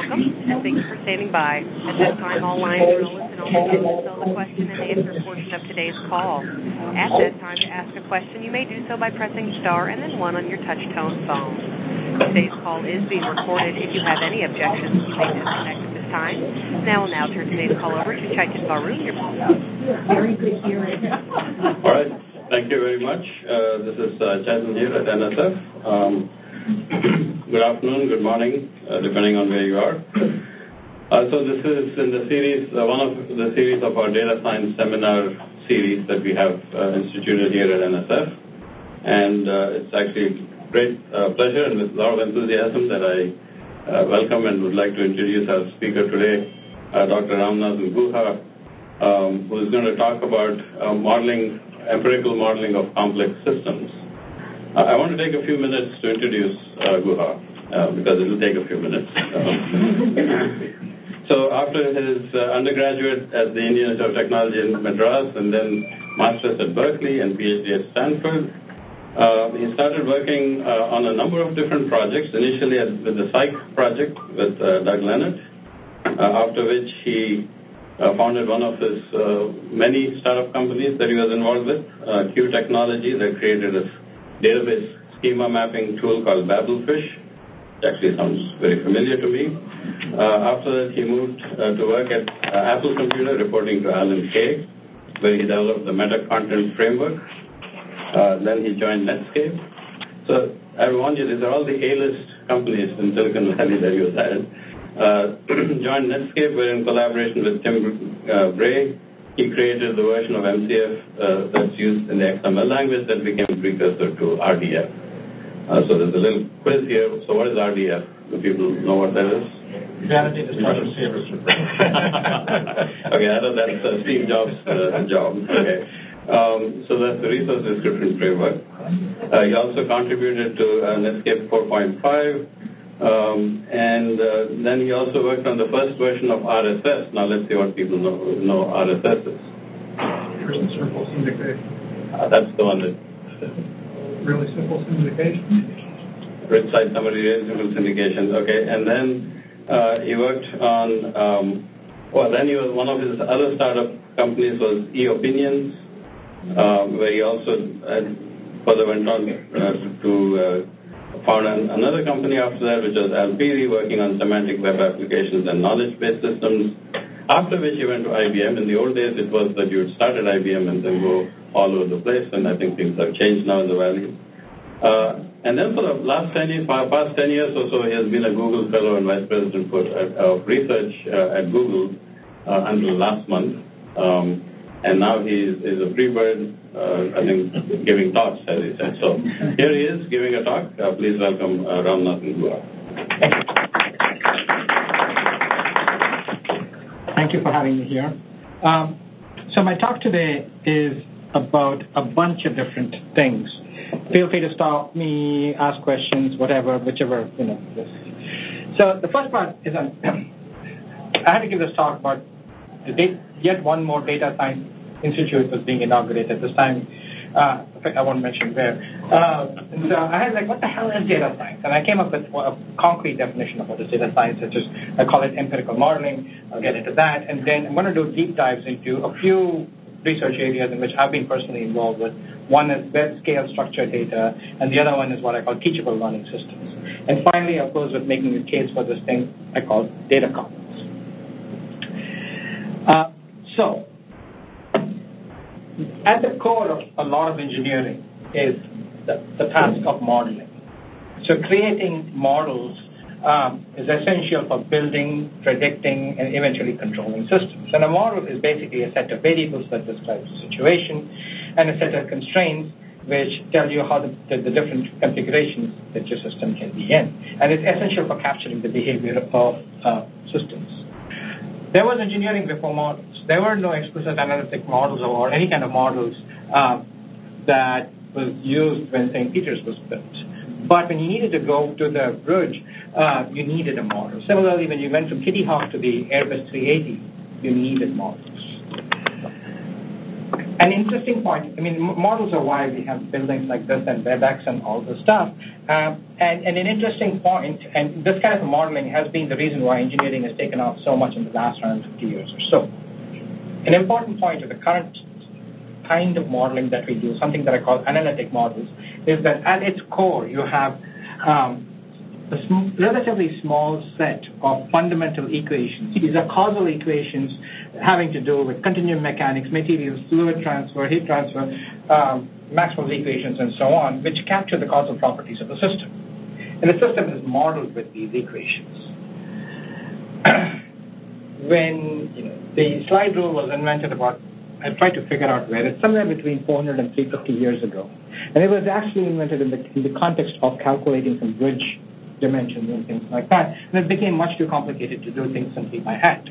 Welcome, and thank you for standing by. At this time, all lines are in listen-only mode until the question and answer portion of today's call. At that time, to ask a question, you may do so by pressing star and then 1 on your touch-tone phone. Today's call is being recorded. If you have any objections, you may disconnect at this time. Now I'll turn today's call over to Chaitan Baru. Very good hearing. All right. Thank you very much. This is Chaitan here at NSF. Good afternoon, good morning, depending on where you are. So this is in the series, one of the series of our data science seminar series that we have instituted here at NSF. And it's actually a great pleasure and with a lot of enthusiasm that I welcome and would like to introduce our speaker today, Dr. Ramanathan Guha, who is going to talk about empirical modeling of complex systems. I want to take a few minutes to introduce Guha, because it will take a few minutes. So after his undergraduate at the Indian Institute of Technology in Madras and then master's at Berkeley and PhD at Stanford, he started working on a number of different projects, initially with the Psych project with Doug Lenat, after which he founded one of his many startup companies that he was involved with, Q Technology, that created a database schema mapping tool called Babelfish. It actually sounds very familiar to me. After that, he moved to work at Apple Computer, reporting to Alan Kay, where he developed the meta content framework. Then he joined Netscape. So I warn you, these are all the A-list companies in Silicon Valley that he was at. Joined Netscape, where in collaboration with Tim Bray, he created the version of MCF that's used in the XML language that became a precursor to RDF. So there's a little quiz here. So what is RDF? Do people know what that is? Validated Structured Data Strip. Okay, I know that's Steve Jobs' job. Okay. So that's the resource description framework. He also contributed to Netscape 4.5. And then he also worked on the first version of RSS. Now let's see what people know RSS is. Really simple syndication. That's the one that... Really simple syndication. Rich site summary, really simple syndication. Okay, and then he worked on... then he was one of his other startup companies was eOpinions, where he also further went on to... found another company after that, which was Alpiri, working on semantic web applications and knowledge-based systems, after which he went to IBM. In the old days, it was that you would start at IBM and then go all over the place, and I think things have changed now in the Valley. And then for the past 10 years or so, he has been a Google Fellow and Vice President of Research at Google until last month. And now he is a free bird, I think, giving talks, as he said. So here he is giving a talk. Please welcome Ramanathan Guha. Thank you for having me here. So my talk today is about a bunch of different things. Feel free to stop me, ask questions, whatever, whichever, So the first part is I had to give this talk about yet one more data science institute was being inaugurated this time. In fact, I won't mention where. And so I had what the hell is data science? And I came up with a concrete definition of what is data science, such as I call it empirical modeling. I'll get into that. And then I'm going to do deep dives into a few research areas in which I've been personally involved with. One is web-scale structured data, and the other one is what I call teachable learning systems. And finally, I'll close with making a case for this thing I call data commons. So, at the core of a lot of engineering is the task of modeling. So creating models is essential for building, predicting, and eventually controlling systems. And a model is basically a set of variables that describes the situation and a set of constraints which tell you how the different configurations that your system can be in. And it's essential for capturing the behavior of systems. There was engineering before models. There were no explicit analytic models or any kind of models that was used when St. Peter's was built. But when you needed to go to the bridge, you needed a model. Similarly, when you went from Kitty Hawk to the Airbus 380, you needed models. An interesting point, models are why we have buildings like this and WebEx and all this stuff. And an interesting point, and this kind of modeling has been the reason why engineering has taken off so much in the last 150 years or so. An important point of the current kind of modeling that we do, something that I call analytic models, is that at its core you have a relatively small set of fundamental equations. These are causal equations having to do with continuum mechanics, materials, fluid transfer, heat transfer, Maxwell's equations, and so on, which capture the causal properties of the system. And the system is modeled with these equations. When the slide rule was invented I tried to figure out where. It's somewhere between 400 and 350 years ago. And it was actually invented in the context of calculating some bridge dimensions and things like that. And it became much too complicated to do things simply by hand.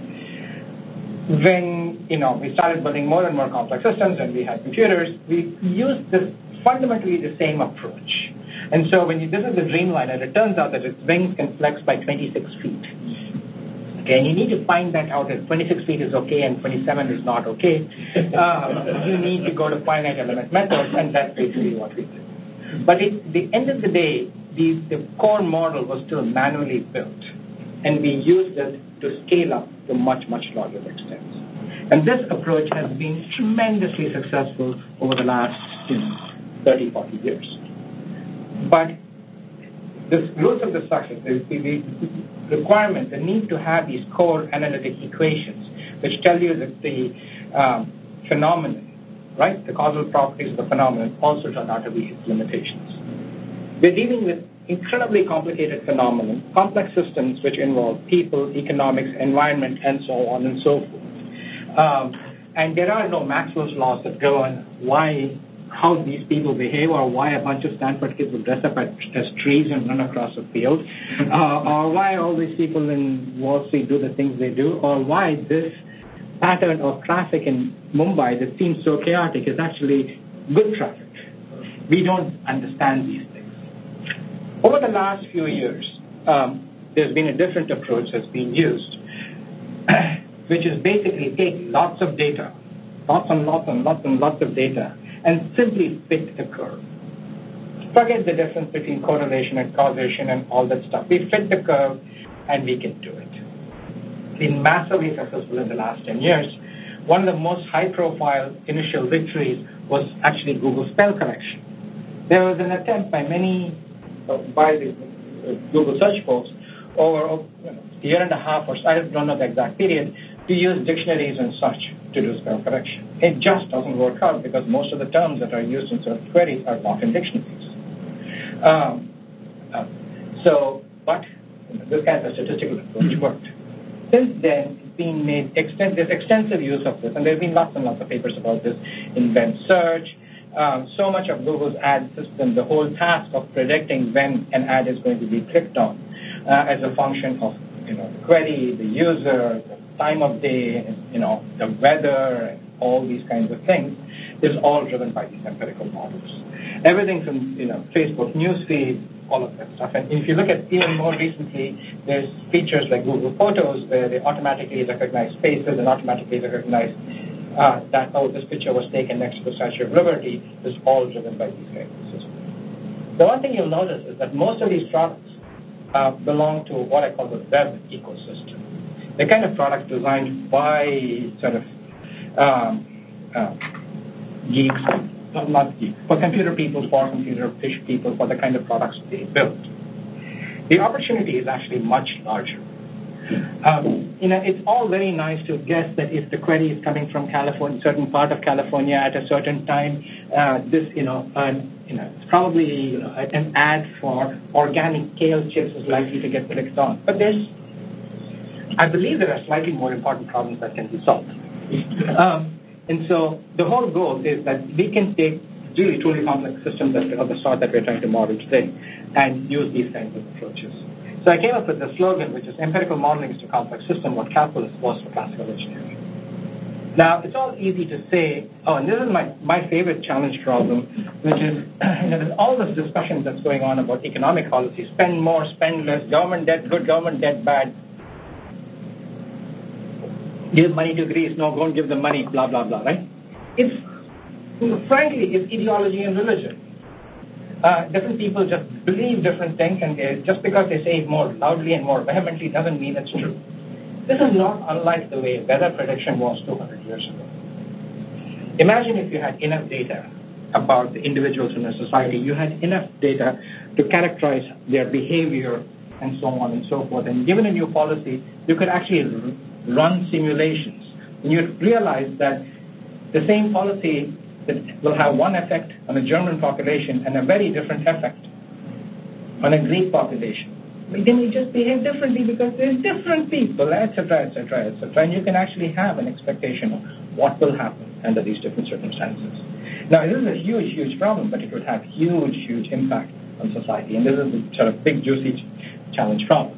When we started building more and more complex systems and we had computers, we used fundamentally the same approach. And so this is the Dreamliner, it turns out that its wings can flex by 26 feet. Okay, and you need to find that out. If 26 feet is okay and 27 is not okay, you need to go to finite element methods, and that's basically what we did. But at the end of the day, the core model was still manually built, and we used it to scale up to much, much larger extents. And this approach has been tremendously successful over the last 30, 40 years. But the rules of the success, the requirement, the need to have these core analytic equations, which tell you that the phenomenon, right, the causal properties of the phenomenon, also turn out to be its limitations. We're dealing with incredibly complicated phenomena, complex systems which involve people, economics, environment, and so on and so forth. And there are no Maxwell's laws that govern how these people behave, or why a bunch of Stanford kids would dress up as trees and run across a field, or why all these people in Wall Street do the things they do, or why this pattern of traffic in Mumbai that seems so chaotic is actually good traffic. We don't understand these things. Over the last few years, there's been a different approach that's been used, which is basically take lots of data, lots and lots of data, and simply fit the curve. Forget the difference between correlation and causation and all that stuff. We fit the curve, and we can do it. Been massively successful in the last 10 years. One of the most high-profile initial victories was actually Google spell correction. There was an attempt by the Google search folks over a year and a half or so, I don't know the exact period, to use dictionaries and such to do spell correction. It just doesn't work out because most of the terms that are used in certain queries are not in dictionaries. But this kind of statistical approach worked. Since then, it's been made there's extensive use of this, and there have been lots and lots of papers about this in web search. So much of Google's ad system, the whole task of predicting when an ad is going to be clicked on as a function of the query, the user, the time of day, the weather, and all these kinds of things, is all driven by these empirical models. Everything from Facebook newsfeed, all of that stuff. And if you look at even more recently, there's features like Google Photos where they automatically recognize faces and automatically recognize that, this picture was taken next to the Statue of Liberty, is all driven by these kinds of systems. The one thing you'll notice is that most of these products belong to what I call the web ecosystem. They're kind of products designed by sort of geeks, not geeks, for computer people, for computer people, for the kind of products they build. The opportunity is actually much larger. It's all very nice to guess that if the query is coming from California, certain part of California at a certain time, it's probably an ad for organic kale chips is likely to get clicked on. But I believe there are slightly more important problems that can be solved. And so the whole goal is that we can take really truly complex systems of the sort that we're trying to model today and use these kinds of approaches. So I came up with the slogan, which is empirical modeling is to complex system what calculus was for classical engineering. Now, it's all easy to say, and this is my favorite challenge problem, which is, there's all this discussion that's going on about economic policy, spend more, spend less, government debt good, government debt bad. Give money to Greece, no, don't give them money, blah, blah, blah, right? frankly, it's ideology and religion. Different people just believe different things, and just because they say it more loudly and more vehemently doesn't mean it's true. This is not unlike the way weather prediction was 200 years ago. Imagine if you had enough data about the individuals in a society, you had enough data to characterize their behavior and so on and so forth, and given a new policy, you could actually run simulations. And you'd realize that the same policy that will have one effect on a German population and a very different effect on a Greek population. They may just behave differently because they're different people, etc., etc., etc. And you can actually have an expectation of what will happen under these different circumstances. Now, this is a huge, huge problem, but it would have huge, huge impact on society. And this is a sort of big, juicy challenge problem.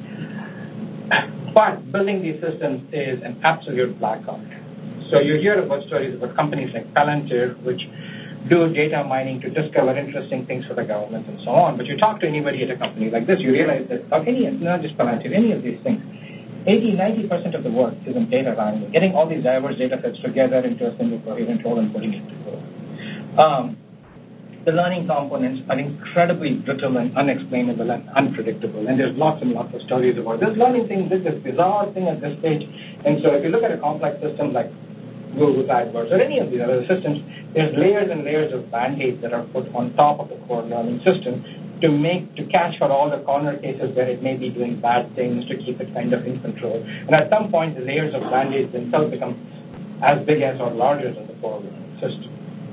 But building these systems is an absolute black art. So you hear about stories about companies like Palantir, which do data mining to discover interesting things for the government and so on. But you talk to anybody at a company like this, you realize that not just Palantir, any of these things, 80-90% of the work is in data mining, getting all these diverse data sets together into a single coherent whole and putting it together. The learning components are incredibly brittle and unexplainable and unpredictable, and there's lots and lots of stories about this learning thing, this bizarre thing at this stage. And so if you look at a complex system like Google AdWords or any of these other systems, there's layers and layers of band-aids that are put on top of the core learning system to catch for all the corner cases where it may be doing bad things, to keep it kind of in control. And at some point, the layers of band-aids themselves become as big as or larger than the core learning system.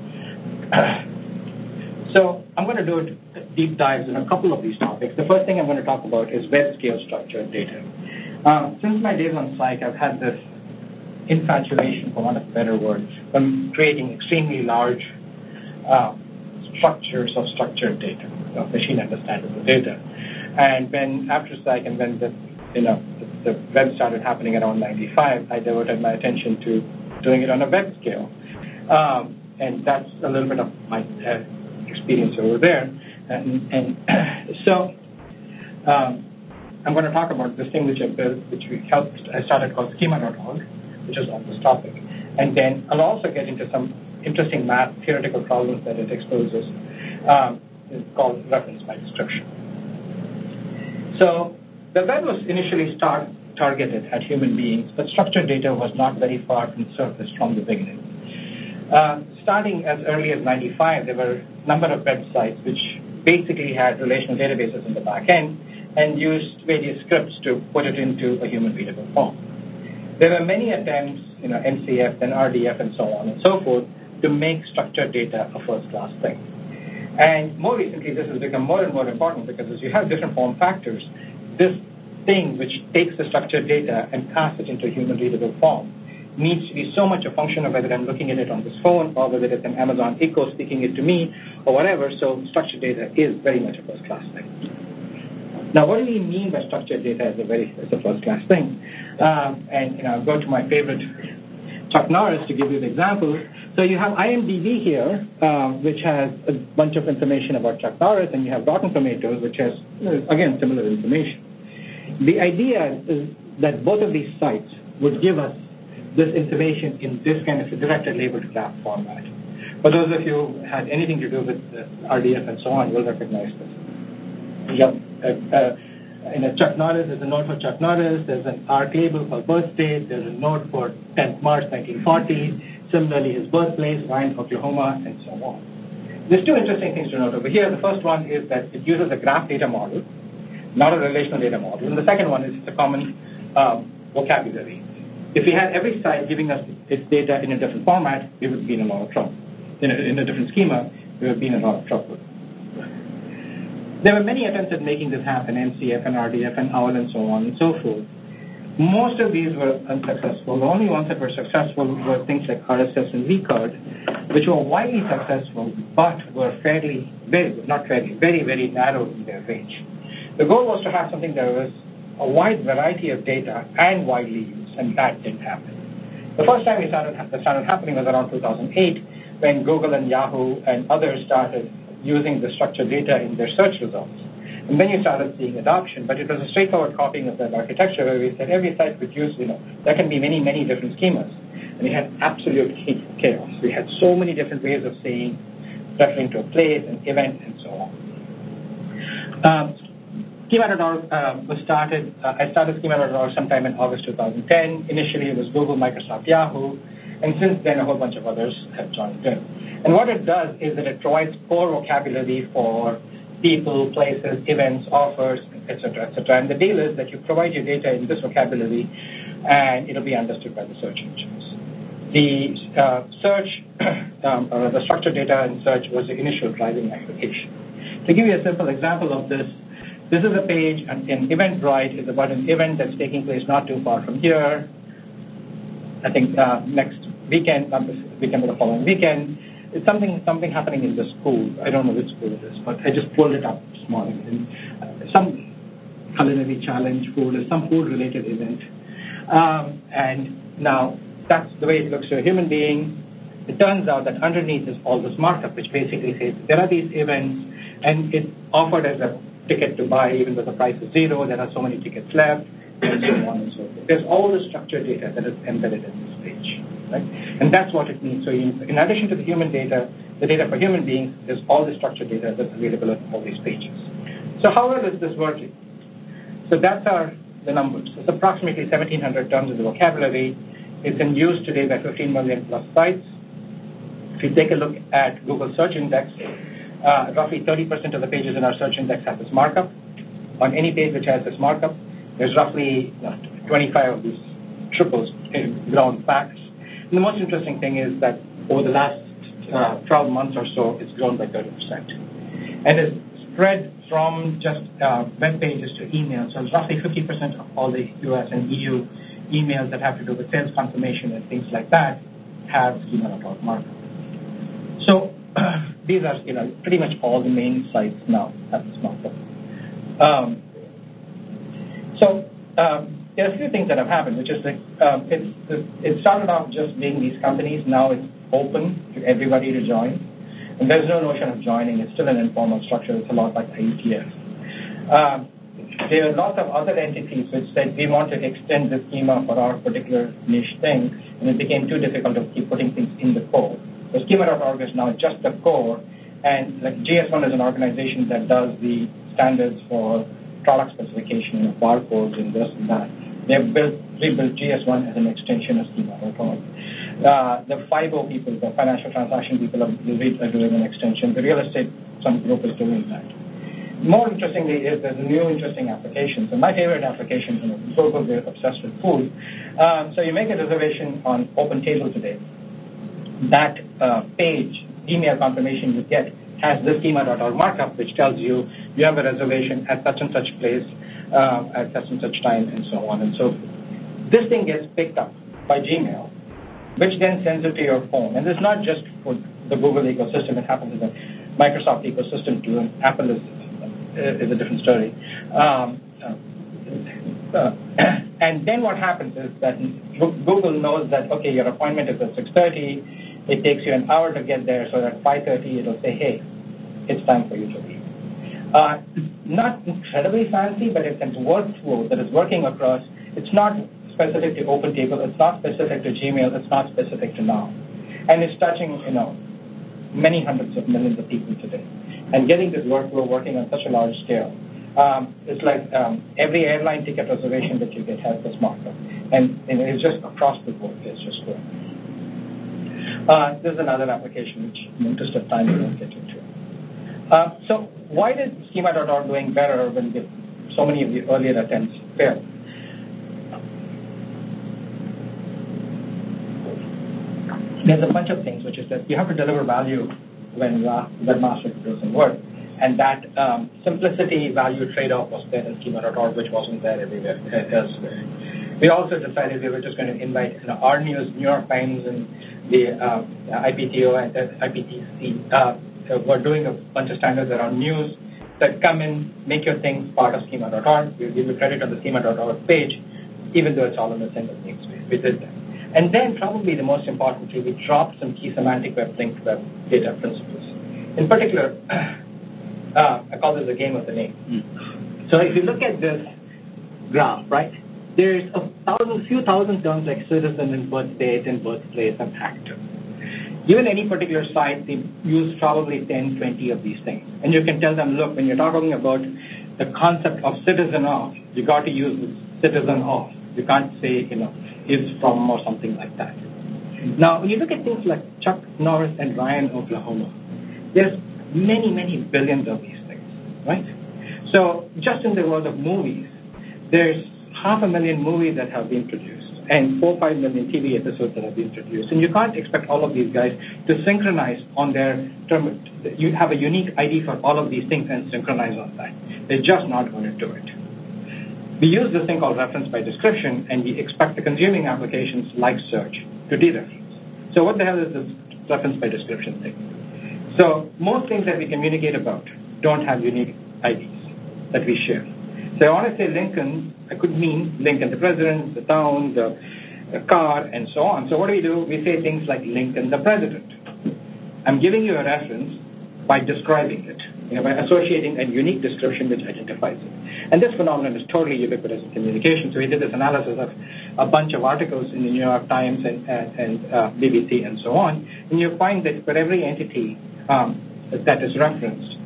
So I'm going to do deep dives in a couple of these topics. The first thing I'm going to talk about is web-scale structured data. Since my days on Psych, I've had this infatuation, for want of a better word, from creating extremely large structures of structured data, machine understandable data. And when after Psych and when the web started happening around 95, I devoted my attention to doing it on a web scale. And that's a little bit of my experience over there. And so I'm going to talk about this thing which I built, I started called schema.org, which is on this topic. And then I'll also get into some interesting math theoretical problems that it exposes. It's called reference by description. So the web was initially targeted at human beings, but structured data was not very far from the surface from the beginning. Starting as early as 95, there were a number of websites which basically had relational databases in the back end and used various scripts to put it into a human-readable form. There were many attempts, MCF and RDF and so on and so forth, to make structured data a first-class thing. And more recently, this has become more and more important because as you have different form factors, this thing which takes the structured data and casts it into a human-readable form needs to be so much a function of whether I'm looking at it on this phone or whether it's an Amazon Echo speaking it to me or whatever. So structured data is very much a first-class thing. Now, what do we mean by structured data as a first-class thing? And I'll go to my favorite Chuck Norris to give you the example. So you have IMDb here, which has a bunch of information about Chuck Norris, and you have Rotten Tomatoes, which has, again, similar information. The idea is that both of these sites would give us this information in this kind of a directed labeled graph format. For those of you who had anything to do with RDF and so on, you'll recognize this. Chuck Norris, there's a note for Chuck Norris, there's an arc label for birth date, there's a note for 10th March 1940, similarly his birthplace, Ryan, Oklahoma, and so on. There's two interesting things to note over here. The first one is that it uses a graph data model, not a relational data model, and the second one is it's a common vocabulary. If we had every site giving us its data in a different format, we would be in a lot of trouble. In a different schema, we would be in a lot of trouble. There were many attempts at making this happen, MCF and RDF and OWL and so on and so forth. Most of these were unsuccessful. The only ones that were successful were things like RSS and vCard, which were widely successful, but were very, very narrow in their range. The goal was to have something that was a wide variety of data and widely used, and that didn't happen. The first time that started happening was around 2008, when Google and Yahoo and others started using the structured data in their search results. And then you started seeing adoption, but it was a straightforward copying of that architecture where we said every site could use, there can be many, many different schemas. And you had absolute chaos. We had so many different ways of saying, referring to a place, an event, and so on. Schema.org was started. I started Schema.org sometime in August 2010. Initially, it was Google, Microsoft, Yahoo, and since then, a whole bunch of others have joined in. And what it does is that it provides core vocabulary for people, places, events, offers, etc., etc. And the deal is that you provide your data in this vocabulary, and it'll be understood by the search engines. The search, or the structured data in search was the initial driving application. To give you a simple example of this, this is a page in Eventbrite. It's about an event that's taking place not too far from here. I think next weekend, not this weekend, but the following weekend. It's something happening in the school. I don't know which school it is, but I just pulled it up this morning. And some culinary challenge food, some food-related event. And now that's the way it looks to a human being. It turns out that underneath is all this markup, which basically says there are these events, and it's offered as a ticket to buy, even though the price is $0. There are so many tickets left, and so on and so forth. There's all the structured data that is embedded in this page, right? And that's what it means. So in addition to the human data, the data for human beings, there's all the structured data that's available on all these pages. So how well is this working? So that's the numbers. It's approximately 1,700 terms in the vocabulary. It's in use today by 15 million plus sites. If you take a look at Google Search Index, roughly 30% of the pages in our search index have this markup. On any page which has this markup, there's roughly 25 of these triples in ground facts. And the most interesting thing is that over the last 12 months or so, it's grown by 30%. And it's spread from just web pages to emails. So it's roughly 50% of all the US and EU emails that have to do with sales confirmation and things like that have schema.org markup. So these are pretty much all the main sites now have this markup. There are a few things that have happened, which is that it started off just being these companies. Now it's open to everybody to join. And there's no notion of joining. It's still an informal structure. It's a lot like IETF. There are lots of other entities which said we want to extend the schema for our particular niche thing, and it became too difficult to keep putting things in the core. So schema.org is now just the core, and like GS1 is an organization that does the standards for product specification, barcodes, and this and that. We built GS1 as an extension of schema.org. The FIBO people, the financial transaction people, are doing an extension. The real estate some group is doing that. More interestingly is there's a new interesting application. So my favorite application is Google. They're obsessed with food. So you make a reservation on OpenTable today. That page, email confirmation you get, has the schema.org markup, which tells you you have a reservation at such and such place, at such and such time, and so on and so forth. This thing gets picked up by Gmail, which then sends it to your phone. And it's not just for the Google ecosystem. It happens in the Microsoft ecosystem too, and Apple is a different story. And then what happens is that Google knows that, okay, your appointment is at 6:30. It takes you an hour to get there, so at 5:30 it'll say, hey, it's time for you to leave. Not incredibly fancy, but it's a workflow that is working across. It's not specific to OpenTable. It's not specific to Gmail. It's not specific to Now. And it's touching, many hundreds of millions of people today. And getting this workflow working on such a large scale, it's like every airline ticket reservation that you get has this markup. And it's just across the board. It's just growing. There's another application, which in the interest of time we won't get into. So why did schema.org doing better when so many of the earlier attempts failed? There's a bunch of things, which is that you have to deliver value when webmaster doesn't work. And that simplicity value trade-off was there in schema.org, which wasn't there everywhere elsewhere. We also decided we were just going to invite our news, New York Times, and the IPTO and IPTC. We're doing a bunch of standards around news that come in, make your things part of schema.org. We'll give you credit on the schema.org page, even though it's all in the single namespace. We did that. And then probably the most important thing, we dropped some key semantic web linked web data principles. In particular, I call this the game of the name. So if you look at this graph, right, there's a few thousand terms like citizen and birth date and birthplace and actor. Given any particular site, they use probably 10, 20 of these things. And you can tell them, look, when you're talking about the concept of citizen of, you got to use citizen of. You can't say, is from or something like that. Now, when you look at things like Chuck Norris and Ryan, Oklahoma, there's many, many billions of these things, right? So just in the world of movies, there's 500,000 movies that have been produced and 4 or 5 million TV episodes that have been produced. And you can't expect all of these guys to synchronize on their term. You have a unique ID for all of these things and synchronize on that. They're just not going to do it. We use this thing called reference by description, and we expect the consuming applications like search to dereference. So what the hell is this reference by description thing? So most things that we communicate about don't have unique IDs that we share. So I want to say Lincoln, I could mean Lincoln, the president, the town, the car, and so on. So what do? We say things like Lincoln, the president. I'm giving you a reference by describing it, by associating a unique description which identifies it. And this phenomenon is totally ubiquitous in communication. So we did this analysis of a bunch of articles in the New York Times and BBC and so on, and you find that for every entity that is referenced,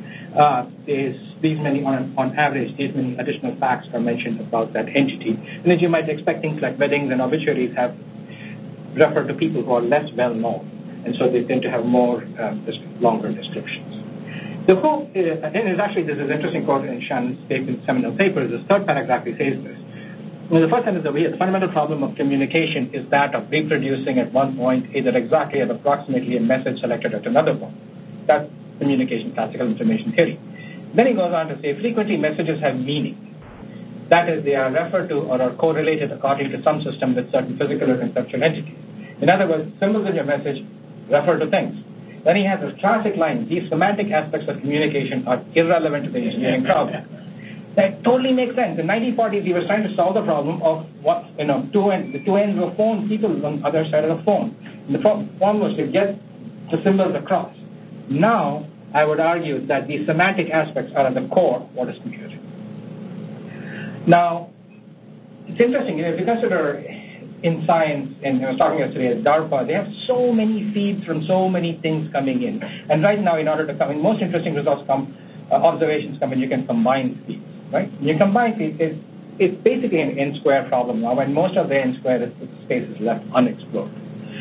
is these many, on average, these many additional facts are mentioned about that entity. And as you might expect, things like weddings and obituaries have referred to people who are less well known, and so they tend to have more longer descriptions. The whole, and there's actually, there's this interesting quote in Shannon's seminal paper. This third paragraph, he says this. Well, the first sentence over here, the fundamental problem of communication is that of reproducing at one point either exactly or approximately a message selected at another point. That's communication, classical information theory. Then he goes on to say, frequently messages have meaning. That is, they are referred to or are correlated according to some system with certain physical or conceptual entities. In other words, symbols in your message refer to things. Then he has this classic line, these semantic aspects of communication are irrelevant to the engineering problem. That totally makes sense. In the 1940s, he was trying to solve the problem of the two ends of a phone, people on the other side of the phone. And the problem was to get the symbols across. Now, I would argue that these semantic aspects are at the core of what is computing. Now, it's interesting, if you consider in science, and I was talking yesterday at DARPA, they have so many feeds from so many things coming in. And right now, in order to come in, most interesting results come, observations come in, you can combine feeds, right? When you combine feeds, it's basically an n-square problem now, and most of the n-square space is left unexplored.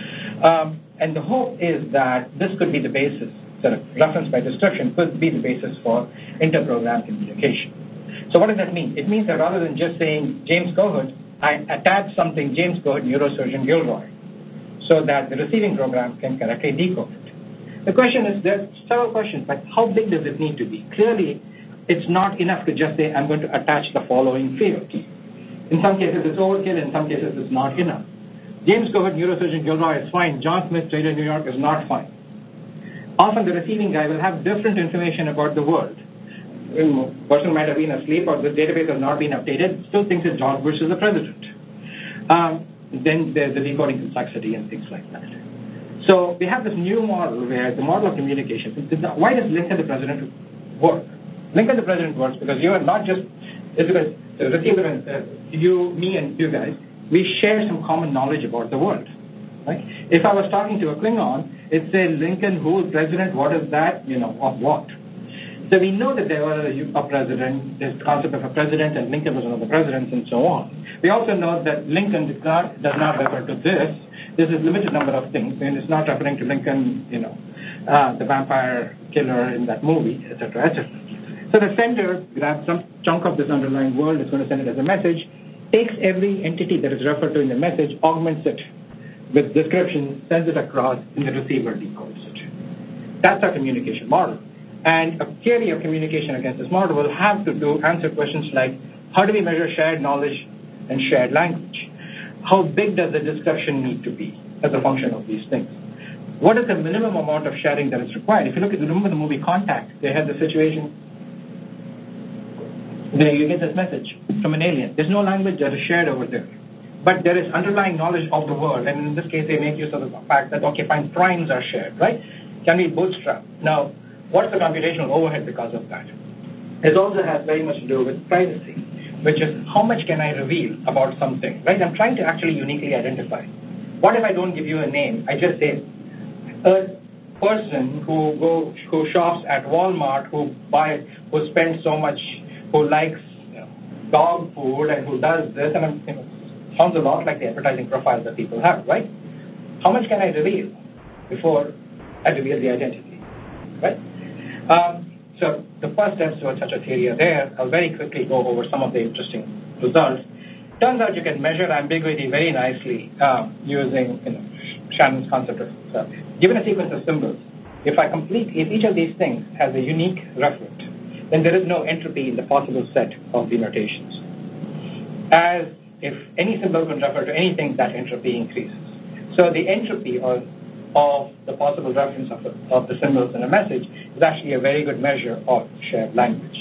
And the hope is that this could be the basis, sort of reference by description, could be the basis for inter-program communication. So what does that mean? It means that rather than just saying James Cohut, I attach something James Cohut, neurosurgeon Gilroy, so that the receiving program can correctly decode it. The question is, there are several questions, but how big does it need to be? Clearly, it's not enough to just say, I'm going to attach the following fields. In some cases, it's overkill. In some cases, it's not enough. James Cohut, neurosurgeon Gilroy is fine. John Smith, Radio New York is not fine. Often the receiving guy will have different information about the world. The person might have been asleep or the database has not been updated, still thinks it's George Bush is the president. Then there's the decoding complexity and things like that. So we have this new model where the model of communication, why does Lincoln the President work? Lincoln the President works because you are not just, it's because the receiver, you, me, and you guys, we share some common knowledge about the world. Right? If I was talking to a Klingon, it'd say, Lincoln, who is president, what is that, of what? So we know that there was a president, there's the concept of a president, and Lincoln was one of the presidents, and so on. We also know that Lincoln does not refer to this. There's a limited number of things, and it's not referring to Lincoln, the vampire killer in that movie, etc., etc. So the sender grabs some chunk of this underlying world, is going to send it as a message, takes every entity that is referred to in the message, augments it with description, sends it across, and the receiver decodes it. That's our communication model. And a theory of communication against this model will have to answer questions like, how do we measure shared knowledge and shared language? How big does the description need to be as a function of these things? What is the minimum amount of sharing that is required? If you remember the movie Contact, they had the situation where you get this message from an alien. There's no language that is shared over there. But there is underlying knowledge of the world, and in this case, they make use of the fact that, okay, fine, primes are shared, right? Can we bootstrap? Now, what's the computational overhead because of that? It also has very much to do with privacy, which is how much can I reveal about something, right? I'm trying to actually uniquely identify. What if I don't give you a name? I just say, a person who shops at Walmart, who spends so much, who likes dog food and who does this, and sounds a lot like the advertising profiles that people have, right? How much can I reveal before I reveal the identity, right? So the first steps towards such a theory are there. I'll very quickly go over some of the interesting results. Turns out you can measure ambiguity very nicely using Shannon's concept of given a sequence of symbols. If each of these things has a unique referent, then there is no entropy in the possible set of the notations. As if any symbol can refer to anything, that entropy increases. So the entropy of the possible reference of the symbols in a message is actually a very good measure of shared language.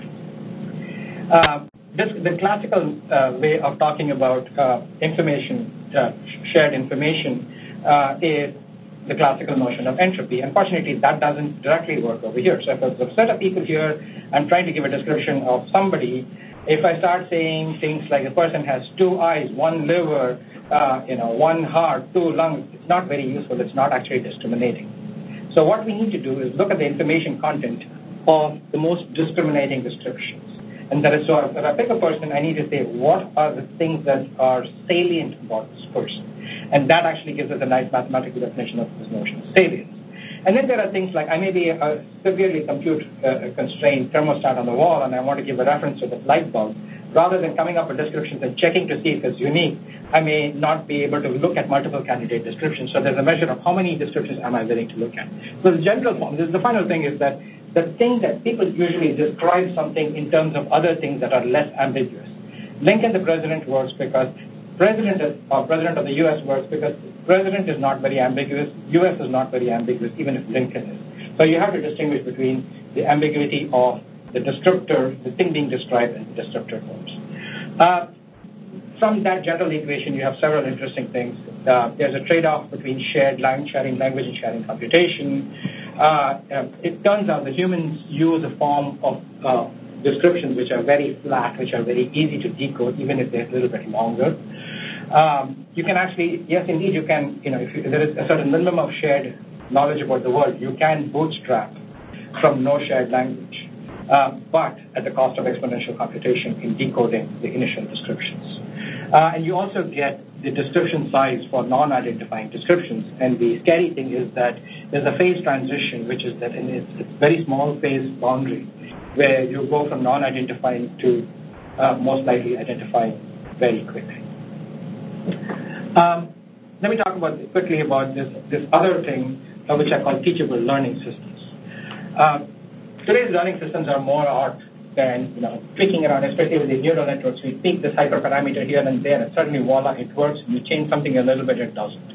The classical way of talking about information, shared information, is the classical notion of entropy. Unfortunately, that doesn't directly work over here. So if there's a set of people here, I'm trying to give a description of somebody. If I start saying things like a person has 2 eyes, 1 liver, 1 heart, 2 lungs, it's not very useful. It's not actually discriminating. So what we need to do is look at the information content of the most discriminating descriptions. And that is, so if I pick a person, I need to say what are the things that are salient about this person. And that actually gives us a nice mathematical definition of this notion of salience. And then there are things like I may be a severely compute-constrained thermostat on the wall, and I want to give a reference to the light bulb. Rather than coming up with descriptions and checking to see if it's unique, I may not be able to look at multiple candidate descriptions. So there's a measure of how many descriptions am I willing to look at. So the general form, the final thing is that the thing that people usually describe something in terms of other things that are less ambiguous. Lincoln the President works because President of the U.S. works because President is not very ambiguous, U.S. is not very ambiguous, even if Lincoln is. So you have to distinguish between the ambiguity of the descriptor, the thing being described, and the descriptor forms. From that general equation, you have several interesting things. There's a trade-off between sharing language and sharing computation. It turns out that humans use a form of descriptions which are very flat, which are very easy to decode, even if they're a little bit longer. You can actually, yes, indeed, you can, if there is a certain minimum of shared knowledge about the world, you can bootstrap from no shared language, but at the cost of exponential computation in decoding the initial descriptions. And you also get the description size for non-identifying descriptions. And the scary thing is that there's a phase transition, which is that in its very small phase boundary, where you go from non-identifying to most likely identifying very quickly. Let me talk quickly about this other thing, which I call teachable learning systems. Today's learning systems are more art than tweaking around, especially with the neural networks. We tweak this hyperparameter here and there, and suddenly, voila, it works. You change something a little bit, it doesn't.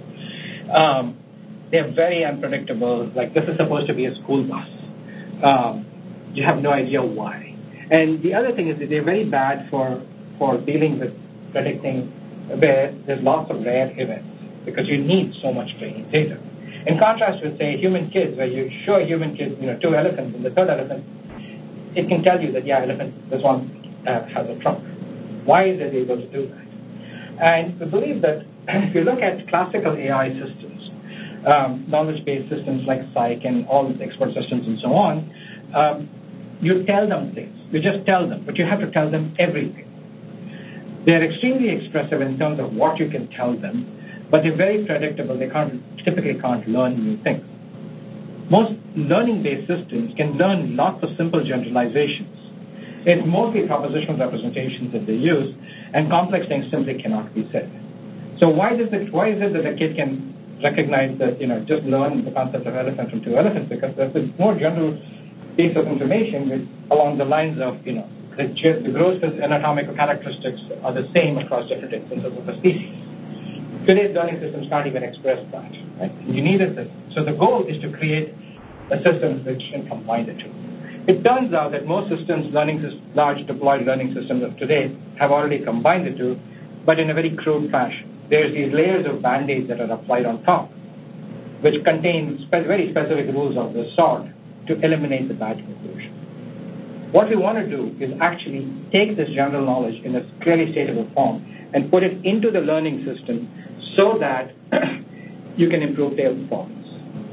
They're very unpredictable. Like, this is supposed to be a school bus. You have no idea why. And the other thing is that they're very bad for dealing with predicting where there's lots of rare events, because you need so much training data. In contrast with, say, human kids, where you show a human kid, 2 elephants, and the third elephant, it can tell you that, this one has a trunk. Why is it able to do that? And we believe that if you look at classical AI systems, knowledge-based systems like Psych and all the expert systems and so on, you tell them things. You just tell them, but you have to tell them everything. They're extremely expressive in terms of what you can tell them, but they're very predictable. They typically can't learn new things. Most learning-based systems can learn lots of simple generalizations. It's mostly propositional representations that they use, and complex things simply cannot be said. So why is it that a kid can recognize that, just learn the concept of elephant from 2 elephants? Because there's a more general piece of information which, along the lines of, the gross anatomical characteristics are the same across different instances of a species. Today's learning systems can't even express that. Right? You need a system. So the goal is to create a system which can combine the two. It turns out that most systems, large deployed learning systems of today, have already combined the two, but in a very crude fashion. There's these layers of band-aids that are applied on top, which contain very specific rules of this sort to eliminate the bad conclusion. What we want to do is actually take this general knowledge in a clearly statable form and put it into the learning system so that you can improve their performance.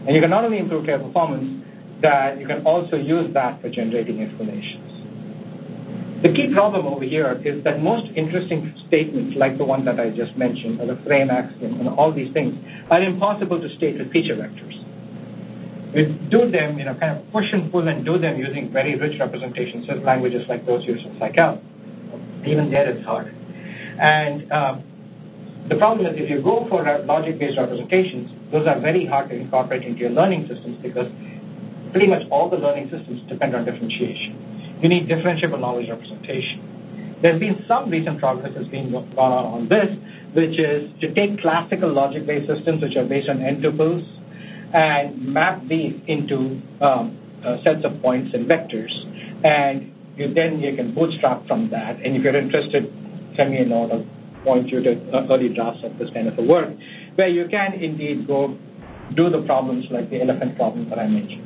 And you can not only improve tail performance, that you can also use that for generating explanations. The key problem over here is that most interesting statements, like the one that I just mentioned, or the frame axiom, and all these things, are impossible to state with feature vectors. We do them, kind of push and pull and do them using very rich representations, such languages like those used in Scikit. Even there it's hard. And the problem is if you go for logic-based representations, those are very hard to incorporate into your learning systems because pretty much all the learning systems depend on differentiation. You need differentiable knowledge representation. There's been some recent progress that's been gone on this, which is to take classical logic-based systems, which are based on n-tuples, and map these into sets of points and vectors. And then you can bootstrap from that. And if you're interested, send me a note. I'll point you to early drafts of this kind of a work, where you can indeed go do the problems like the elephant problem that I mentioned.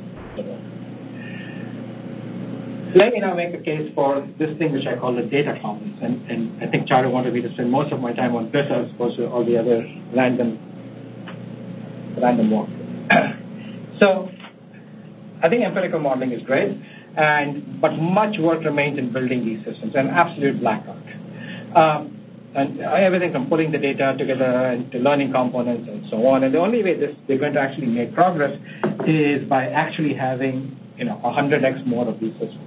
Let me now make a case for this thing which I call the data commons. And I think Charu wanted me to spend most of my time on this as opposed to all the other random work. So I think empirical modeling is great, but much work remains in building these systems, an absolute black art. And everything from pulling the data together and to learning components and so on. And the only way they're going to actually make progress is by actually having 100x more of these systems.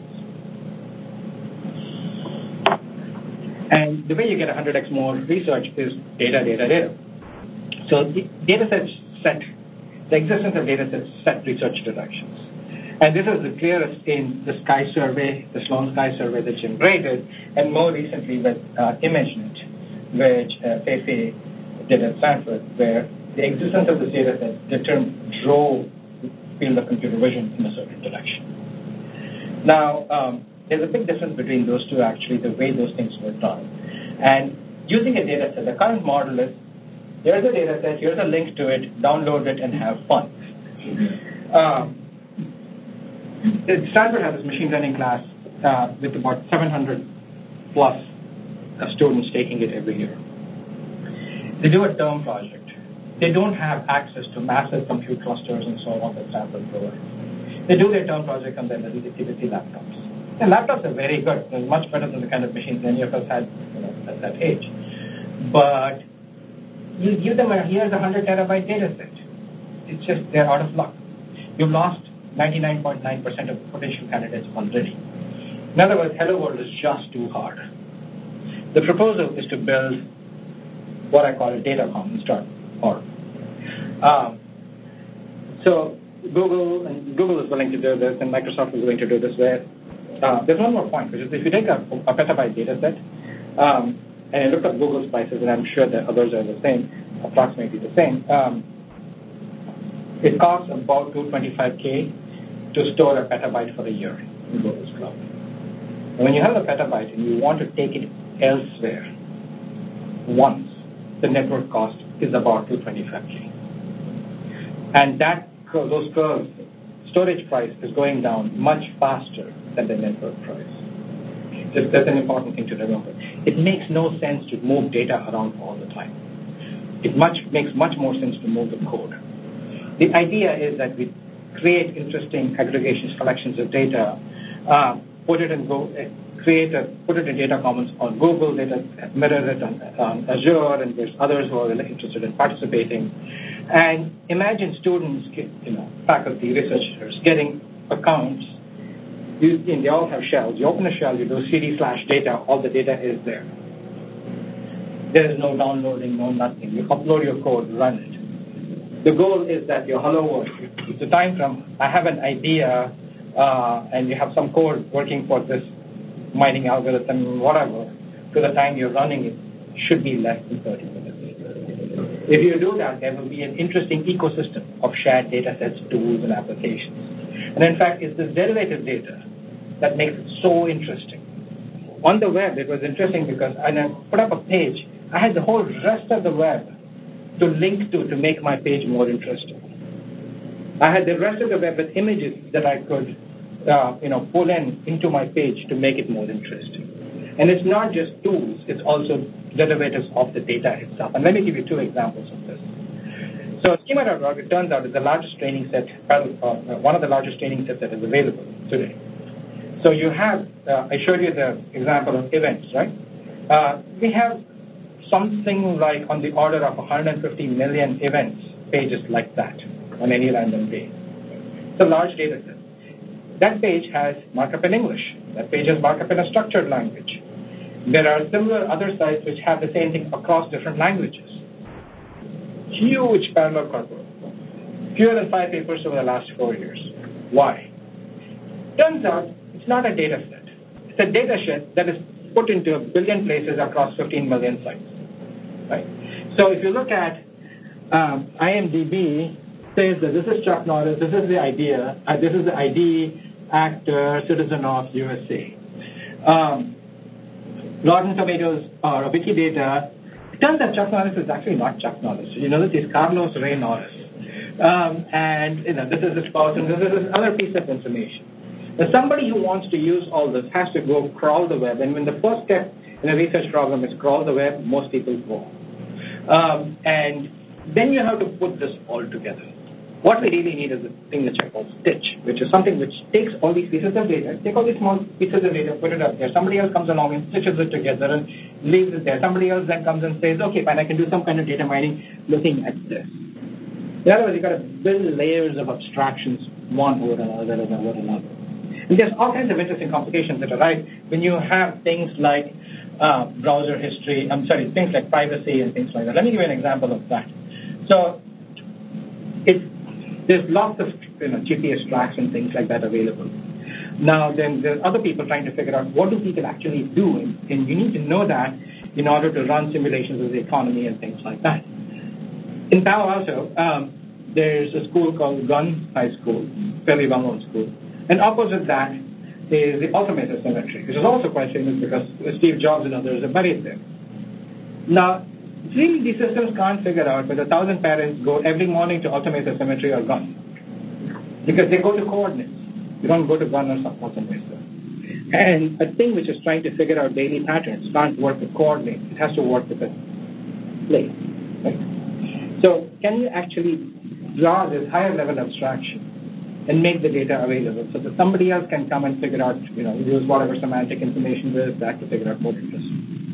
And the way you get 100x more research is data. So the existence of data sets set research directions. And this is the clearest in the Sky survey, the Sloan Sky survey that Jim Gray did, and more recently with ImageNet, which Fei did at Stanford, where the existence of the data set drove the field of computer vision in a certain direction. Now, there's a big difference between those two, actually, the way those things were done. And using a data set, the current model is, here's a data set, here's a link to it, download it, and have fun. Stanford has this machine learning class with about 700 plus students taking it every year. They do a term project. They don't have access to massive compute clusters and so on that Stanford provides. They do their term project on their little itty-bitty laptops. And laptops are very good. They're much better than the kind of machines any of us had at that age. But you give them here's a 100 terabyte data set. It's just they're out of luck. You've lost 99.9% of the potential candidates already. In other words, Hello World is just too hard. The proposal is to build what I call a data commons.org. So Google is willing to do this, and Microsoft is willing to do this. Where there's one more point, which is if you take a petabyte data set, and I look up Google's prices, and I'm sure that others are the same, approximately the same. It costs about $225K to store a petabyte for a year in Google's cloud. And when you have a petabyte and you want to take it elsewhere, once, the network cost is about $225K. And those curves, storage price is going down much faster than the network price. That's an important thing to remember. It makes no sense to move data around all the time. It makes much more sense to move the code. The idea is that we create interesting aggregations, collections of data, put it in data commons on Google, mirror it on Azure, and there's others who are really interested in participating. And imagine students, faculty, researchers, getting accounts. They all have shells. You open a shell, you do cd/data, all the data is there. There is no downloading, no nothing. You upload your code, run it. The goal is that your Hello World, the time from I have an idea and you have some code working for this mining algorithm, whatever, to the time you're running it should be less than 30 minutes. If you do that, there will be an interesting ecosystem of shared data sets, tools, and applications. And in fact, it's this derivative data that makes it so interesting. On the web, it was interesting because when I put up a page, I had the whole rest of the web to link to make my page more interesting. I had the rest of the web with images that I could pull into my page to make it more interesting. And it's not just tools, it's also derivatives of the data itself. And let me give you two examples of this. So schema.org, it turns out, is the largest training set, one of the largest training sets that is available today. So you have, I showed you the example of events, right? We have something like on the order of 150 million events, pages like that, on any random day. It's a large data set. That page has markup in English. That page has markup in a structured language. There are similar other sites which have the same thing across different languages. Huge parallel corpus. Fewer than 5 papers over the last 4 years. Why? Turns out it's not a data set. It's a data set that is put into a billion places across 15 million sites. Right? So if you look at IMDb, says that this is Chuck Norris, this is the idea, this is the ID, actor, citizen of USA. Rotten Tomatoes or Wikidata, it turns out Chuck Norris is actually not Chuck Norris. You know, this is Carlos Ray Norris. And this is his spouse, and this is this other piece of information. Now, somebody who wants to use all this has to go crawl the web, and when the first step in a research problem is crawl the web, most people go. And then you have to put this all together. What we really need is a thing which I call Stitch, which is something which takes all these pieces of data, take all these small pieces of data, put it up there. Somebody else comes along and stitches it together and leaves it there. Somebody else then comes and says, okay, fine, I can do some kind of data mining looking at this. In other words, you've got to build layers of abstractions, one over another and over another. And there's all kinds of interesting complications that arise when you have things like browser history, things like privacy and things like that. Let me give you an example of that. So there's lots of GPS tracks and things like that available. Now, then there's other people trying to figure out what do people actually do, and you need to know that in order to run simulations of the economy and things like that. In Palo Alto, there's a school called Gunn High School, fairly well-known school, and opposite that is the Altamesa Cemetery, which is also quite famous because Steve Jobs and others are buried there. Now, really, these systems can't figure out whether 1,000 parents go every morning to Altamesa Cemetery or Gunn, because they go to coordinates. They don't go to Gunn or Altamesa. And a thing which is trying to figure out daily patterns can't work with coordinates. It has to work with a place. Right? So can you actually draw this higher level abstraction and make the data available so that somebody else can come and figure out, use whatever semantic information there is back to figure out what it is.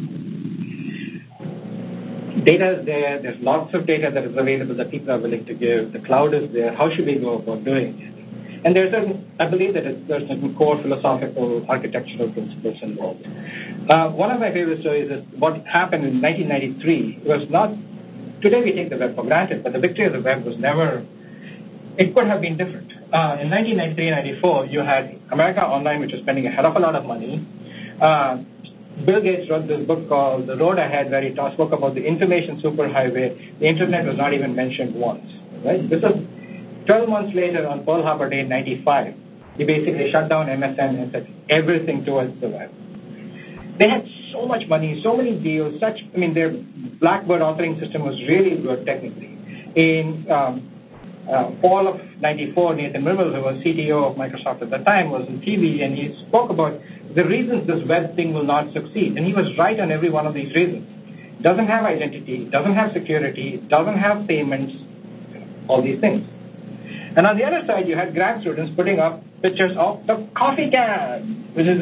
Data is there. There's lots of data that is available that people are willing to give. The cloud is there. How should we go about doing it? And I believe that there's certain core philosophical, architectural principles involved. One of my favorite stories is what happened in 1993. It was not, today we take the web for granted, but the victory of the web was never, it could have been different. In 1993-94, you had America Online, which was spending a hell of a lot of money. Bill Gates wrote this book called The Road Ahead, where he spoke about the information superhighway. The internet was not even mentioned once. Right? This was 12 months later on Pearl Harbor Day in 95. He basically shut down MSN and set everything towards the web. They had so much money, so many deals, their Blackbird authoring system was really good technically. In fall of 94, Nathan Mills, who was CTO of Microsoft at the time, was on TV, and he spoke about the reasons this web thing will not succeed. And he was right on every one of these reasons. It doesn't have identity, it doesn't have security, it doesn't have payments, all these things. And on the other side, you had grad students putting up pictures of the coffee can, which is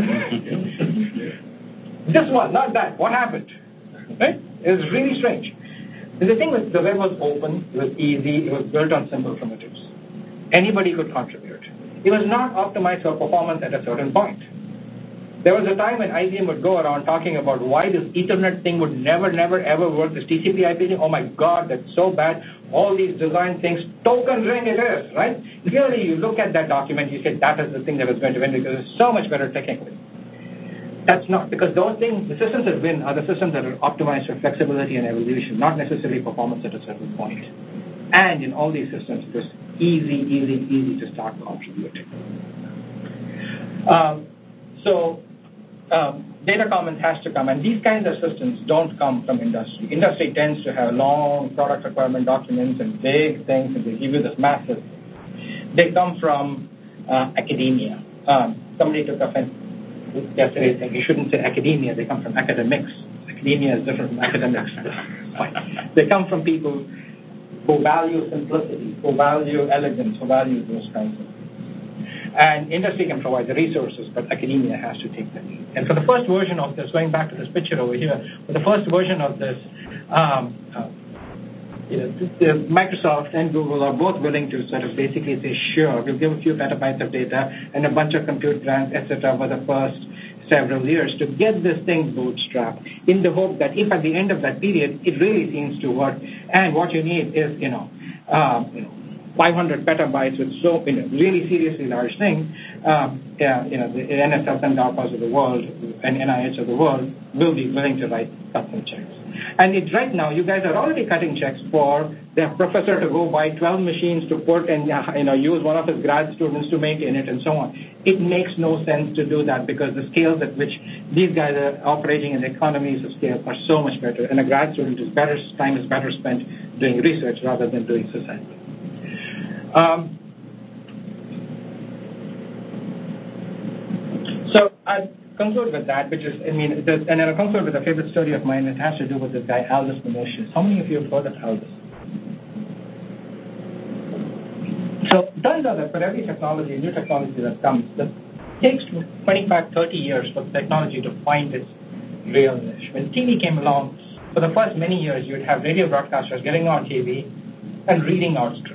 this one, not that. What happened? Right? It was really strange. And the thing was, the web was open, it was easy, it was built on simple primitives. Anybody could contribute. It was not optimized for performance at a certain point. There was a time when IBM would go around talking about why this Ethernet thing would never, ever work, this TCP/IP thing. Oh my God, that's so bad. All these design things, token ring it is, right? Really, you look at that document, you say that is the thing that is going to win because it's so much better technically. That's not, because those things, the systems that win are the systems that are optimized for flexibility and evolution, not necessarily performance at a certain point. And in all these systems, it was easy to start contributing. Data commons has to come, and these kinds of systems don't come from industry. Industry tends to have long product requirement documents and big things, and they give you this massive. They come from academia. Somebody took offense yesterday saying you shouldn't say academia. They come from academics. Academia is different from academics. They come from people who value simplicity, who value elegance, who value those kinds of things. And industry can provide the resources, but academia has to take the lead. And for the first version of this, going back to this picture over here, for the first version of this, Microsoft and Google are both willing to sort of basically say, sure, we'll give a few petabytes of data and a bunch of compute grants, etc., for the first several years to get this thing bootstrapped in the hope that if at the end of that period it really seems to work, and what you need is 500 petabytes with so really seriously large thing, the NSF and DARPAs of the world and NIH of the world will be willing to write custom checks. And right now, you guys are already cutting checks for the professor to go buy 12 machines to put and use one of his grad students to maintain it and so on. It makes no sense to do that because the scales at which these guys are operating in the economies of scale are so much better, and a grad student time is better spent doing research rather than doing sysadmin. So I conclude with that, which is, and then I'll conclude with a favorite story of mine. It has to do with this guy, Aldous Manosius. How many of you have heard of Aldous? So it turns out that for every technology, new technology that comes, it takes 25, 30 years for the technology to find its real niche. When TV came along, for the first many years, you'd have radio broadcasters getting on TV and reading out scripts.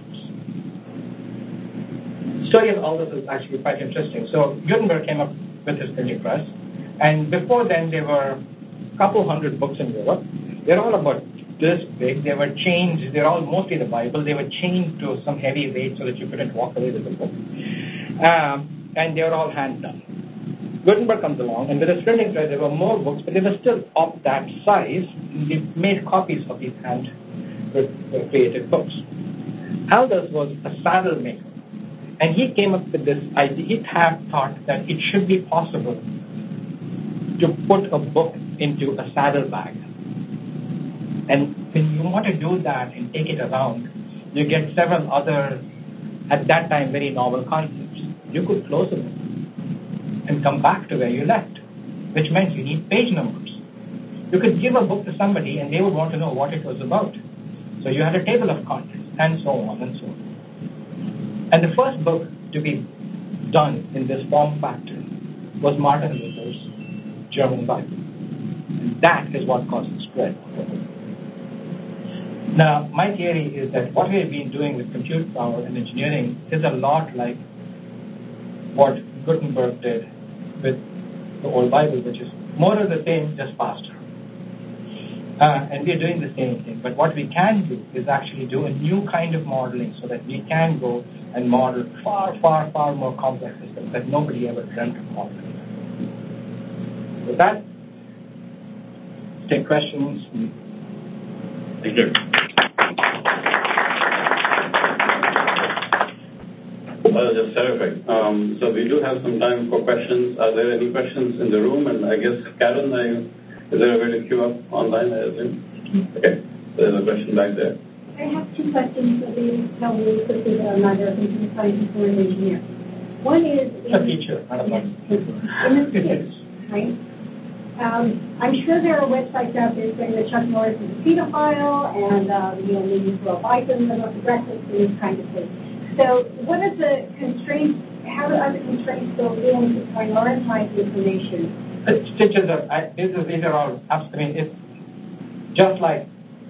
The story of Aldous is actually quite interesting. So Gutenberg came up with his printing press, and before then there were a couple hundred books in Europe. They're all about this big. They were chained. They're all mostly the Bible. They were chained to some heavy weight so that you couldn't walk away with the book. And they were all hand done. Gutenberg comes along, and with his printing press there were more books, but they were still of that size. They made copies of these hand created books. Aldous was a saddle maker. And he came up with this idea. He thought that it should be possible to put a book into a saddlebag. And when you want to do that and take it around, you get several other, at that time, very novel concepts. You could close a book and come back to where you left, which meant you need page numbers. You could give a book to somebody and they would want to know what it was about. So you had a table of contents, and so on and so on. And the first book to be done in this form factor was Martin Luther's German Bible. And that is what caused the spread. Now, my theory is that what we have been doing with compute power and engineering is a lot like what Gutenberg did with the old Bible, which is more of the same, just faster. And we're doing the same thing. But what we can do is actually do a new kind of modeling so that we can go and model far, far, far more complex systems that nobody ever dreamt of modeling. With that, take questions. Thank you. Well, just terrific. So we do have some time for questions. Are there any questions in the room? And I guess, Karen, is there a way to queue up online, I assume? Okay. There's a question back there. I have two questions that they tell me quickly that I'm neither a computer scientist or an engineer. One is a teacher, not a in the States, right? I'm sure there are websites out there saying that Chuck Norris is a pedophile and maybe throw a bison for breakfast and this kind of thing. So what are the constraints? How are the constraints built in to prioritize information? Stitches these are all, it's just like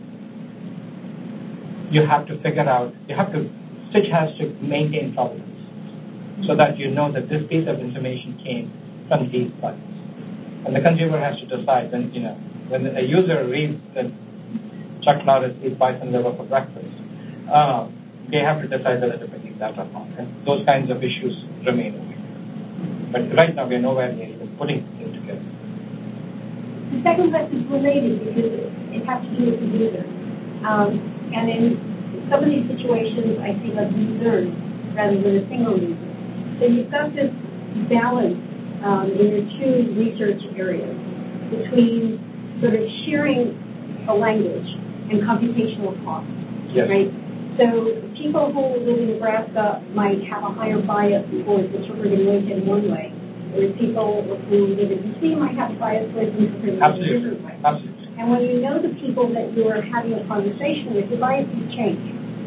you have to figure out, Stitch has to maintain provenance so that you know that this piece of information came from these sites. And the consumer has to decide when a user reads that Chuck Norris eats bison liver for breakfast, they have to decide whether to believe that or not. And those kinds of issues remain. But right now we're nowhere near even putting things together. The second question is related because it has to do with the user. And in some of these situations, I think of users rather than a single user. So you've got this balance in your two research areas between sort of sharing a language and computational cost, yes. Right? So people who live in Nebraska might have a higher bias towards interpreting LinkedIn one way, whereas people who live in D.C. might have a bias towards interpreting it a different way. Absolutely. And when you know the people that you are having a conversation with, your biases change.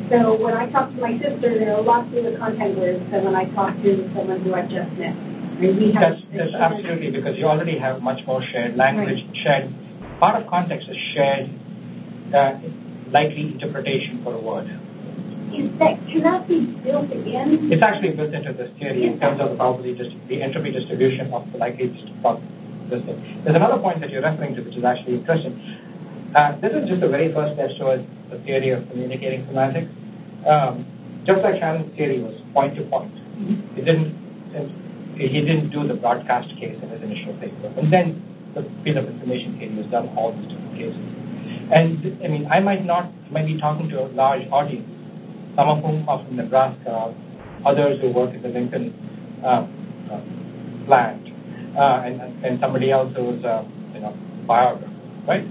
So when I talk to my sister, there are lots fewer content words than when I talk to someone who I just met. And we have that's absolutely, because you already have much more shared language, shared. Part of context is shared likely interpretation for a word. Can that be built in? It's actually built into this theory in terms of the entropy distribution of the likely system. There's another point that you're referring to, which is actually interesting. This is just the very first step towards the theory of communicating semantics. Just like Shannon's theory was point to point. He didn't do the broadcast case in his initial paper. And then the field of information theory has done all these different cases. And I mean, I might be talking to a large audience, some of whom are from Nebraska, others who work at the Lincoln plant, and somebody else who's biographer, right?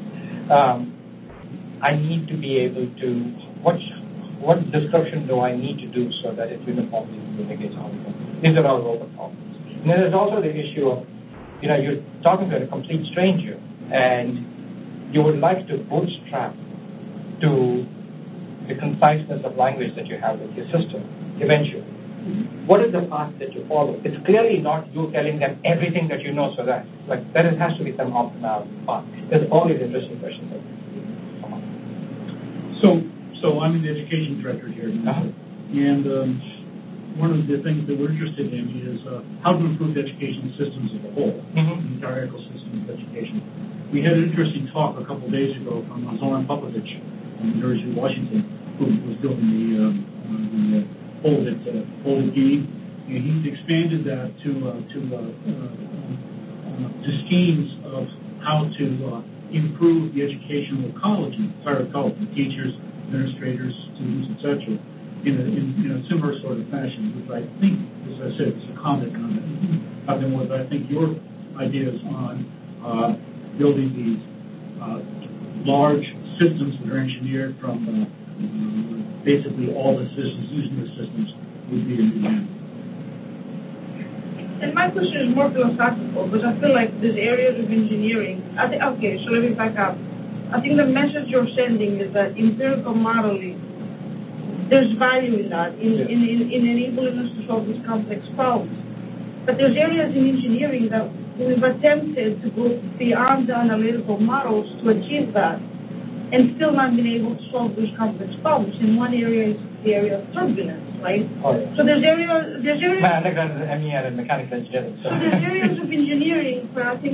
I need to be able to, what description do I need to do so that it uniformly communicates all of them? These are all open problems. And then there's also the issue of, you're talking to a complete stranger, and you would like to bootstrap to the conciseness of language that you have with your system eventually. What is the path that you follow? It's clearly not you telling them everything that you know, so that there has to be some optimal path. There's always interesting questions. So I'm the education director here, and one of the things that we're interested in is how to improve education systems as a whole, the entire ecosystem of education. We had an interesting talk a couple of days ago from Zoran Popovic from University of Washington, who was doing the Hold It Game, and he's expanded that to schemes of how to improve the educational ecology, entire ecology, teachers, administrators, students, etc., in a similar sort of fashion, which I think, as I said, it's a comment on what I think your ideas on building these large systems that are engineered from basically all the systems, using the systems, would be an example. And my question is more philosophical, because I feel like these areas of engineering, so let me back up. I think the message you're sending is that empirical modeling, there's value in that, in enabling us to solve these complex problems. But there's areas in engineering that we've attempted to go beyond the analytical models to achieve that, and still not been able to solve those complex problems. And one area is the area of turbulence, right? Oh, yeah. So there's areas. My undergrad is MER in mechanical engineering. So there's areas of engineering where I think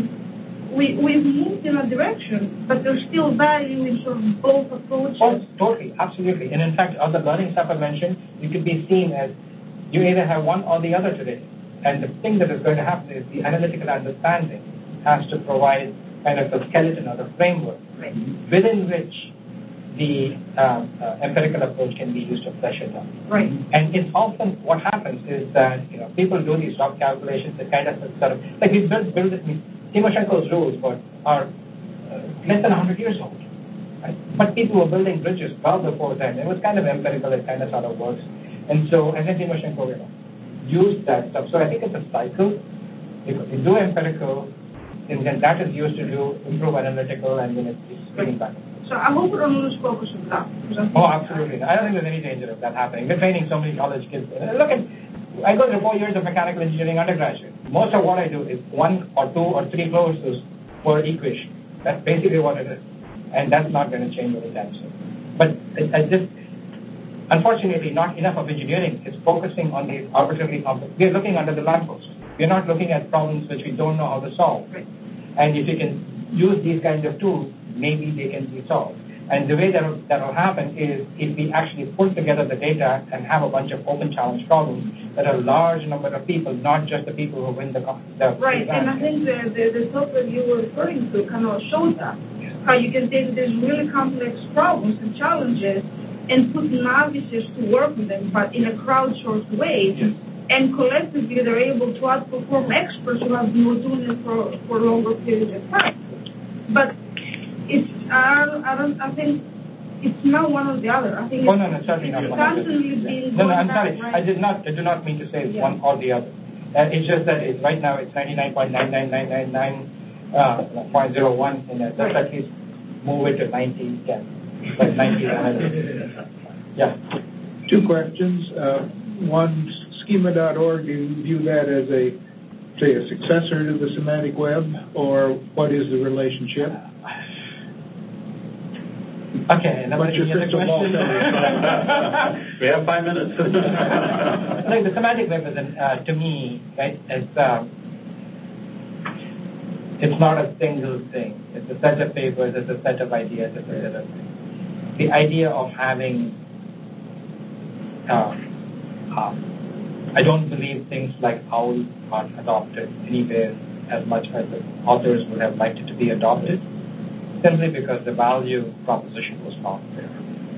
we've moved in a direction, but there's still value in sort of both approaches. Oh, totally, absolutely. And in fact, all the learning stuff I mentioned, you could be seen as you either have one or the other today. And the thing that is going to happen is the analytical understanding has to provide kind of a skeleton or the framework within which the empirical approach can be used to flesh it out. Right. And it's often what happens is that people do these rough calculations that kind of sort of like we build it. Timoshenko's rules are less than 100 years old, right? But people were building bridges well before then. It was kind of empirical. It kind of sort of works, and then Timoshenko used that stuff. So I think it's a cycle. If you do empirical, and then that is used to improve analytical, and then it's getting back. So I hope we don't lose focus of that. Oh, absolutely. I don't think there's any danger of that happening. We're training so many college kids. Look at, I go through 4 years of mechanical engineering undergraduate. Most of what I do is 1 or 2 or 3 clauses per equation. That's basically what it is. And that's not going to change anytime soon. But unfortunately, not enough of engineering is focusing on these arbitrarily complex. We're looking under the lamppost. We're not looking at problems which we don't know how to solve. Right. And if you can use these kinds of tools, maybe they can be solved. And the way that will happen is if we actually put together the data and have a bunch of open challenge problems that a large number of people, not just the people who win the right, and I think the talk that you were referring to kind of shows that. How you can take these really complex problems and challenges and put novices to work with them, but in a crowdsourced way. Yes. And collectively they're able to outperform experts who have been doing it for longer periods of time. But I think it's not one or the other. I think no, certainly not. Constantly being no, I'm sorry. Right. I do not mean to say it's one or the other. It's just that right now it's 99.99999.01, and let's at least move it to 90, 10, but 90 is another. Yeah. Two questions. One, schema.org, do you view that as a successor to the semantic web, or what is the relationship? Okay, and what's your crystal ball? We have 5 minutes. Like the semantic web is, to me, right, it's not a single thing. It's a set of papers, it's a set of ideas, it's a set of things. The idea of having, I don't believe things like OWL are adopted anywhere as much as the authors would have liked it to be adopted, simply because the value proposition was not there.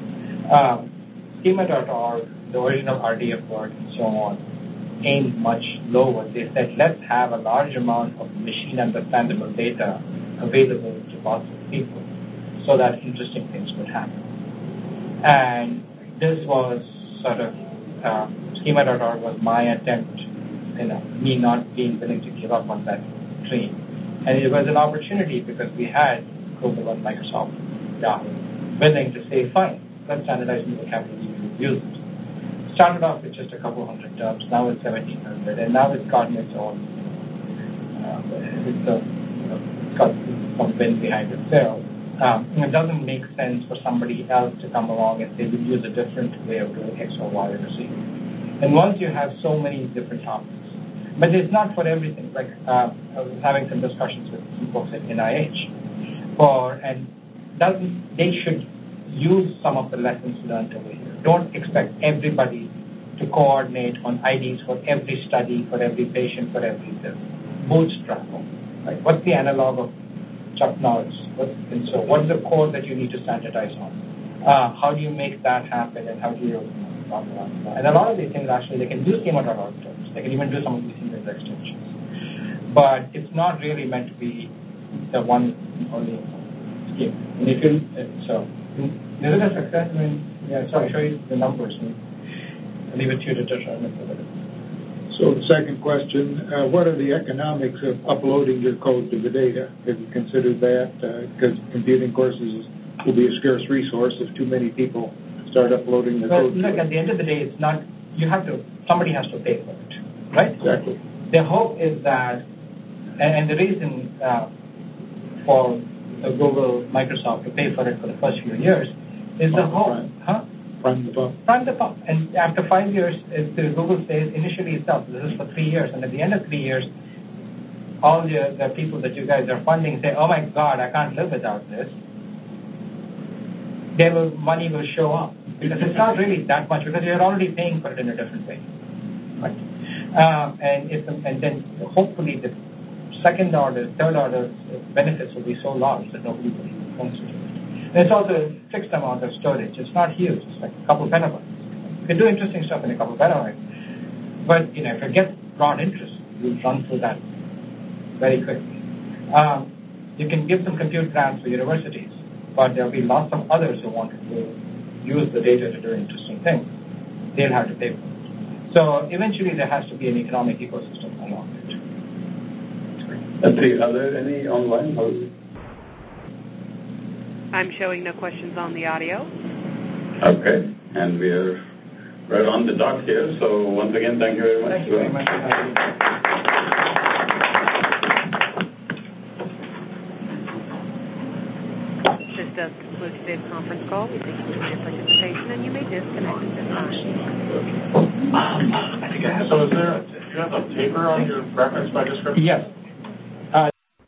Schema.org, the original RDF word, and so on, aimed much lower. They said, let's have a large amount of machine understandable data available to lots of people so that interesting things would happen. And this was sort of, schema.org was my attempt, me not being willing to give up on that dream. And it was an opportunity because we had Google and Microsoft, Yahoo, willing to say, fine, let's standardize the vocabulary we use it. Started off with just a couple hundred terms, now it's 1,700, and now it's gotten its own, it's got some wind behind its sail. It doesn't make sense for somebody else to come along and say, we'll use a different way of doing X or Y or Z. And once you have so many different topics, but it's not for everything. Like I was having some discussions with some folks at NIH, they should use some of the lessons learned over here. Don't expect everybody to coordinate on IDs for every study, for every patient, for every bill. Bootstrap. Right? What's the analog of Chuck Norris? What's the core that you need to standardize on? How do you make that happen, and how do you... And a lot of these things, actually, they can do schema.org terms. They can even do some of these things as extensions. But it's not really meant to be the one only scheme. And if you... is it a success? I'll show you the numbers. I'll leave it to you to determine it. So the second question, what are the economics of uploading your code to the data? Have you considered that? Because computing courses will be a scarce resource if too many people start uploading the code. Look, at the end of the day, it's not, somebody has to pay for it, right? Exactly. The hope is that, and the reason for Google, Microsoft to pay for it for the first few years is the hope. Prime the pump. Prime the pump. And after 5 years, Google says initially itself, this is for 3 years, and at the end of 3 years, all the people that you guys are funding say, oh my God, I can't live without this. Money will show up. Because it's not really that much, because you're already paying for it in a different way. Right? And then hopefully the second order, third order benefits will be so large that nobody will even consider it. And it's also a fixed amount of storage. It's not huge. It's like a couple petabytes. You can do interesting stuff in a couple petabytes. But, if it gets broad interest, you'll run through that very quickly. You can give some compute grants for universities, but there'll be lots of others who want to use the data to do interesting things. They'll have to pay for it. So eventually there has to be an economic ecosystem along it. Let's see, are there any online? I'm showing no questions on the audio. Okay, and we are right on the dot here, so once again, thank you very much. Thank you very much. This does conclude today's conference call. We thank you for your participation, and you may disconnect at this time. So do you have a paper on your reference by description? Yes.